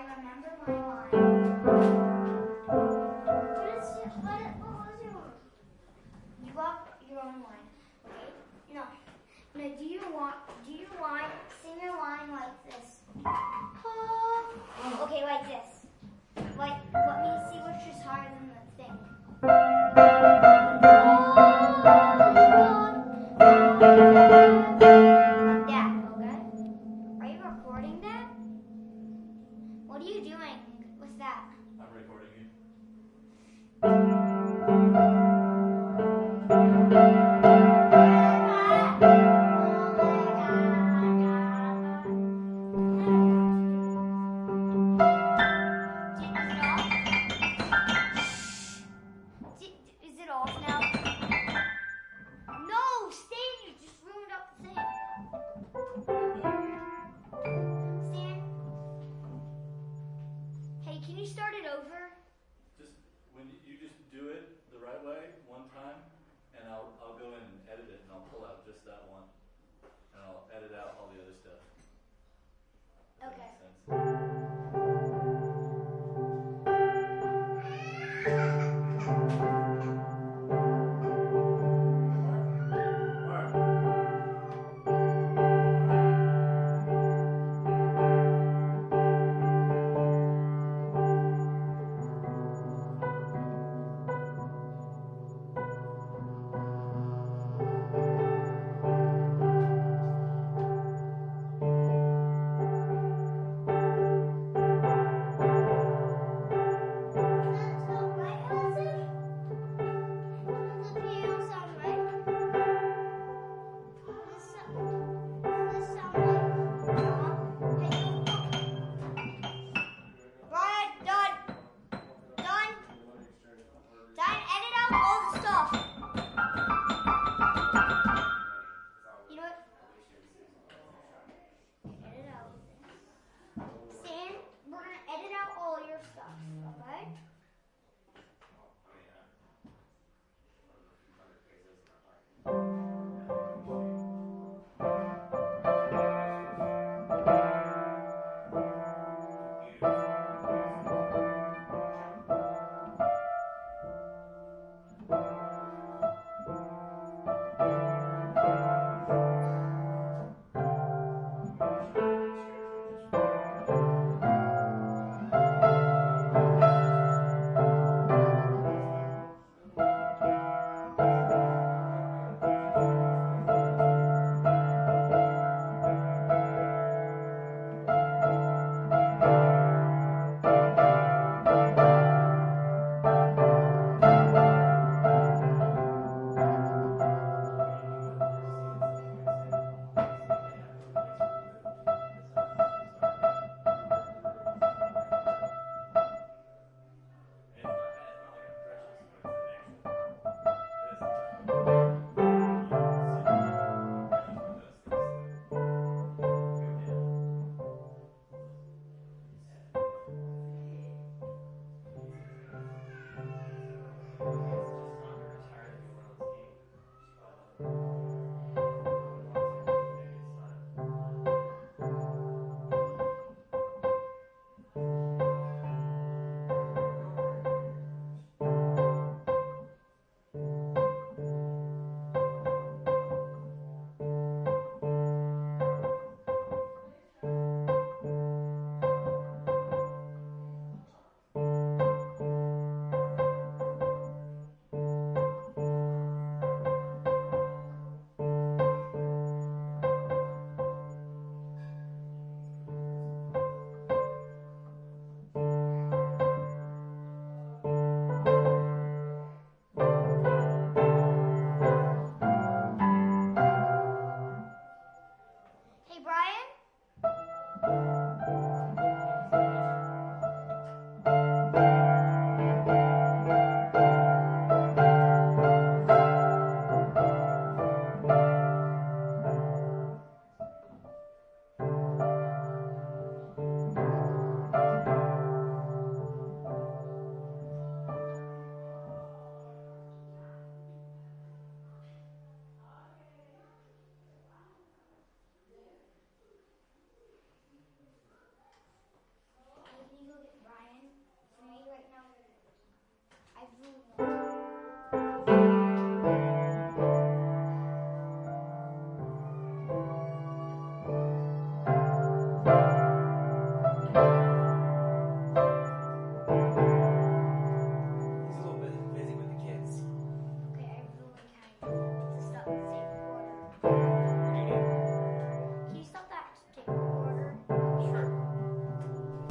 remember my line. What was yours? You got your own line. Okay? No. No, do you want sing your line like this? Okay, like this. Like, let me see which is higher than the thing. Like that, okay? Are you recording that? What are you doing with that? I'm recording you. Is it off now? No, Stan, you just ruined up the thing. Stan? Hey, can you start it over? Just when you just do it the right way one time, and I'll go in and edit it, and I'll pull out just that one, and I'll edit out all the other stuff. Does that Okay. make sense?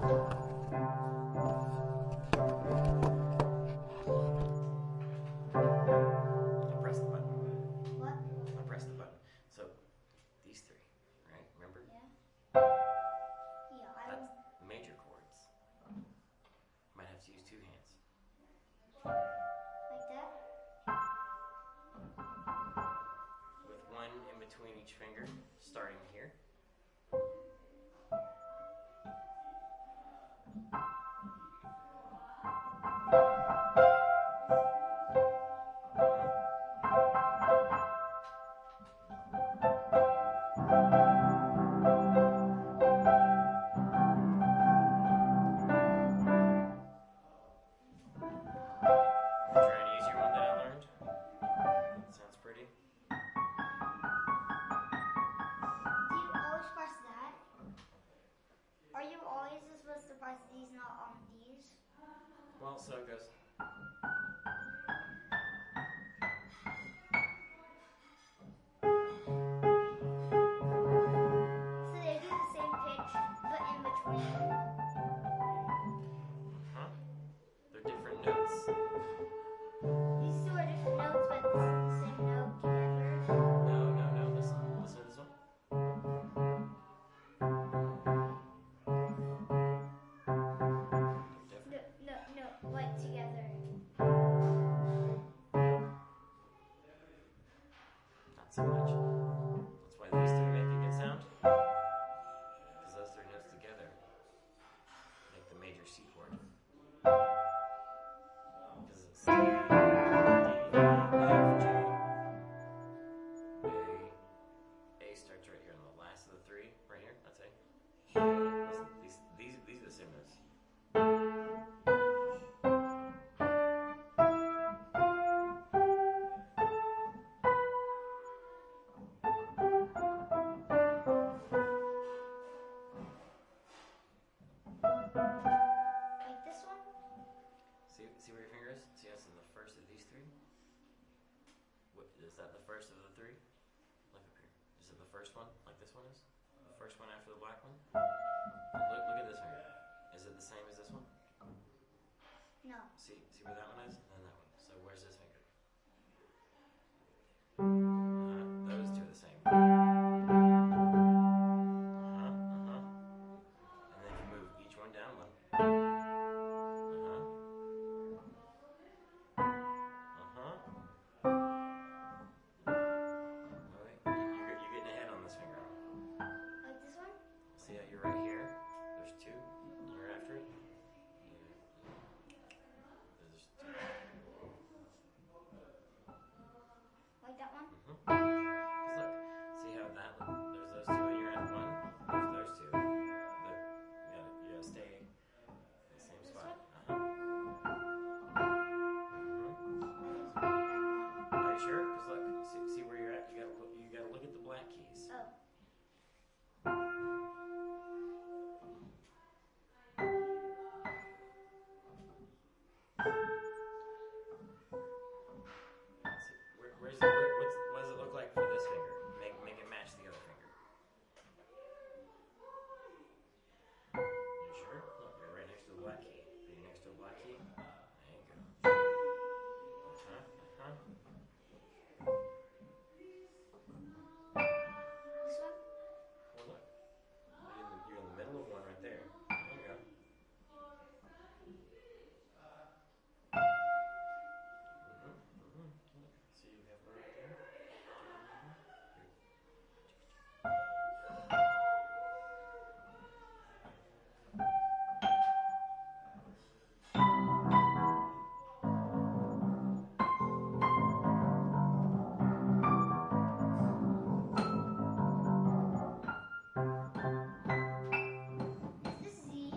Press the button. What? I'll press the button. So, these three, right? Remember? Yeah. Yeah, I That's was the major chords. Might have to use two hands. like that. With one in between each finger, starting here. Trying to use your one that I learned. That sounds pretty. Do you always press that? Are you always supposed to press these, not these? Well, so it goes. So they do the same pitch, but in between. Huh? They're different notes. These two are different notes, but this is the same note together. No. Listen to this one. They're different. No, like together. Not so much. That's why these three make a good sound. Because those three notes together make the major C chord. Because it's C, D, E, F, G. A starts right here on the last of the three, right here. That's A. Listen, these are the same notes. Like this one? See where your finger is? See how it's in the first of these three? What, is that the first of the three? Look up here. Is it the first one, like this one is? The first one after the black one? Look at this finger. Is it the same as this one? No. See where that one is? And then that one. So where's this finger? Those two are the same. And then if you move each one down one. Wait, you're getting ahead on this finger. Like this one? See how you're right here? There's two. You're after it. There's two. Like that one? 'Cause look, see how there's those two and you're at one? There's those two. Look, you gotta stay in the same spot. Are you sure? Because look, see where you're at? You gotta look at the black keys. Oh. What does it look like for this finger? Make it match the other finger. You sure? Look, you're right next to the black key. Are you next to a black key? There you go. This one? Well, look. You're in the middle of one right there. There you go. See, you have one right there. Is this Z?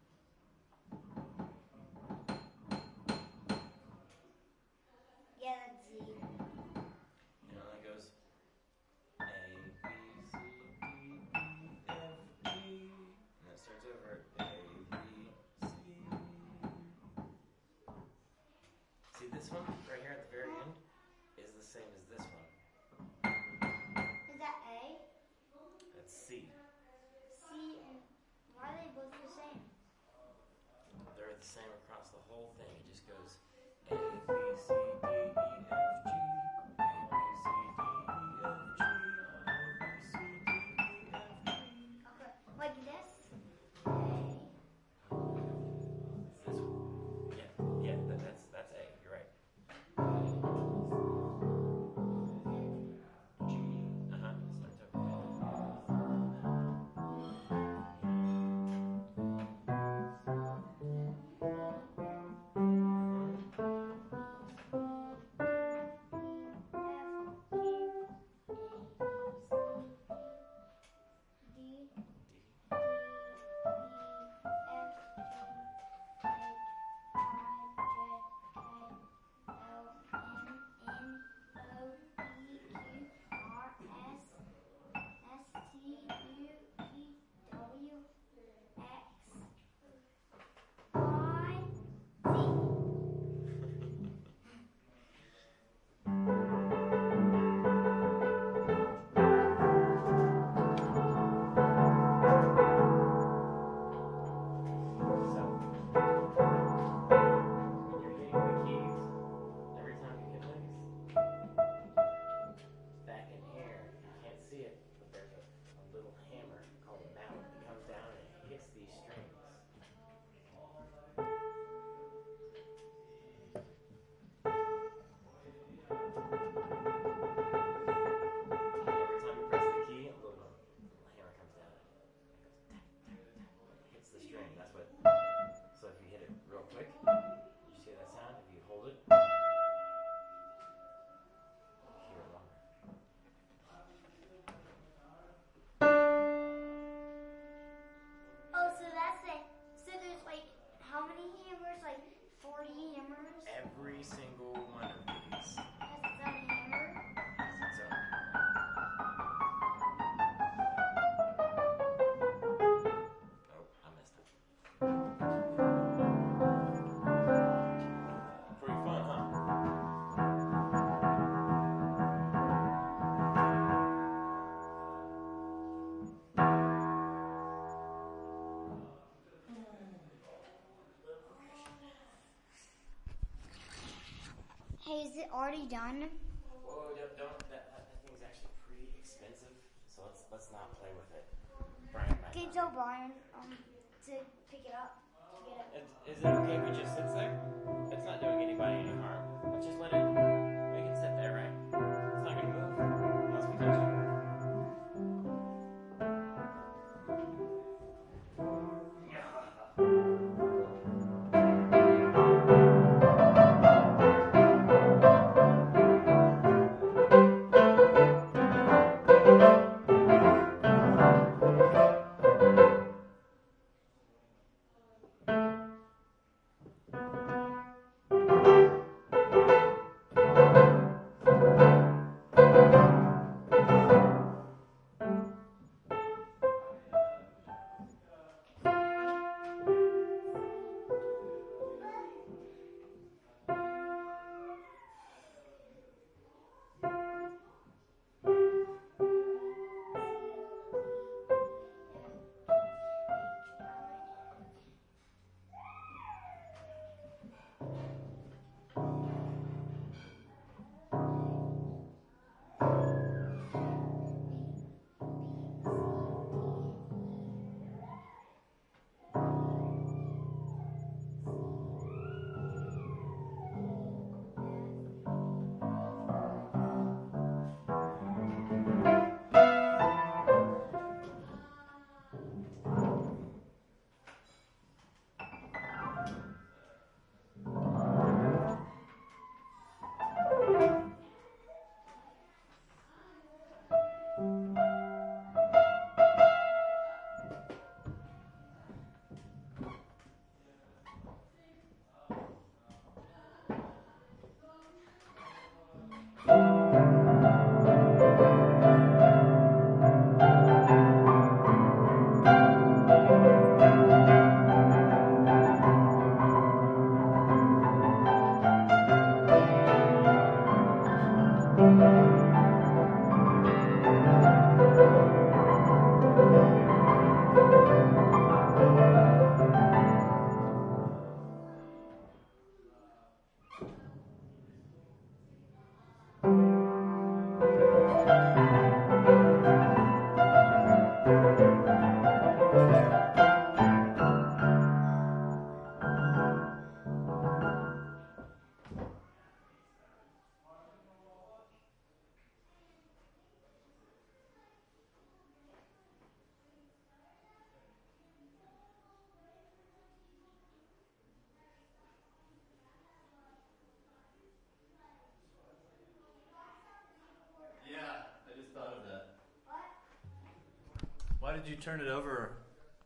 Yeah, that's Z. You know, that goes A, B, C, D, E, F, G. And that starts over A, B, C. See this one right here at the very end is the same as this one. Is that A? That's C. C and why are they both the same? Is it already done? Whoa, don't that thing's actually pretty expensive. So let's not play with it. Brian might Okay, not. tell Brian to pick it up. To get it. Is it okay if it just sits there? It's not doing anybody any harm. Let's just let it. We can sit there, right? It's not gonna move unless we touch it. Yeah, I just thought of that. What? Why did you turn it over